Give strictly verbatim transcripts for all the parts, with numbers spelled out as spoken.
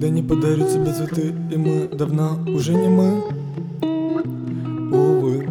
никогда не подарю тебе цветы, и мы давно уже не мы. Увы,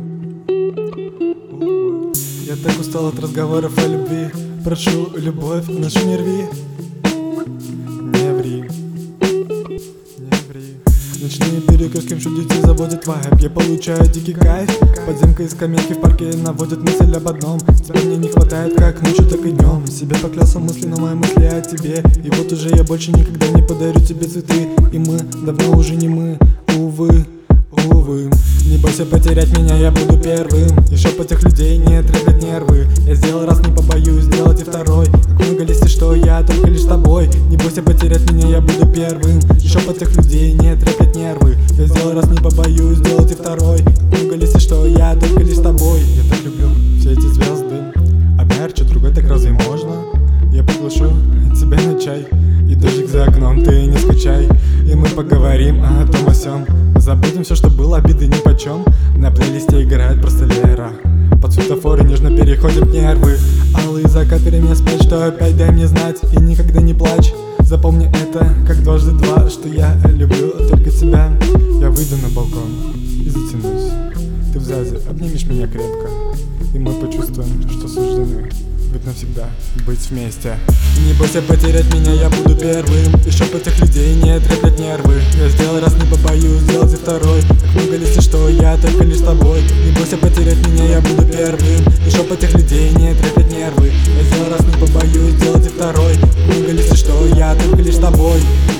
увы. Я так устал от разговоров о любви. Прошу, любовь нашу не рви. Не ври, не ври. Ночные перекрестки в шутите заводят вайб. Я получаю дикий кайф. Подземка и скамейки в парке наводят мысль об одном. Тебя мне не хватает как ночью, так и днем. Себе поклялся мысли, но мои мысли о тебе. И вот уже я больше никогда не подарю тебе цветы, и мы давно уже не мы. Увы, увы. Не бойся потерять меня, я буду первым. И шепот этих людей не треплет нервы. Я сделал раз, не побоюсь сделать и второй. Как много листьев, что я только лишь с тобой. Не бойся потерять меня, я буду первым. И шепот этих людей не треплет нервы. Я сделал раз, не побоюсь сделать и второй. Как много листьев, что я только лишь с тобой. Я так люблю все эти звезды. А ярче другой, так разве можно? Я приглашу тебя на чай. И дождик за окном, ты не скучай. И мы поговорим о том о сём. Забудем все, что было, обиды нипочем. На плейлисте играет просто Лера. Под светофоры нежно переходим нервы. Алый закат перемен спать, что опять дай мне знать. И никогда не плачь. Запомни это, как дважды два, что я люблю только тебя. Я выйду на балкон и затянусь. Ты в зазе, обнимешь меня крепко. И мы почувствуем, что суждены быть навсегда, быть вместе. Не бойся потерять меня, я буду первым. И шепот этих людей не треплет нервы. Я сделал раз, не побоюсь сделать и второй. Так много листьев, что я только лишь с тобой. Не бойся потерять меня, я буду первым. И шепот этих людей не треплет нервы. Я сделал раз, не побоюсь сделать и второй. Так много листьев, что я только лишь с тобой.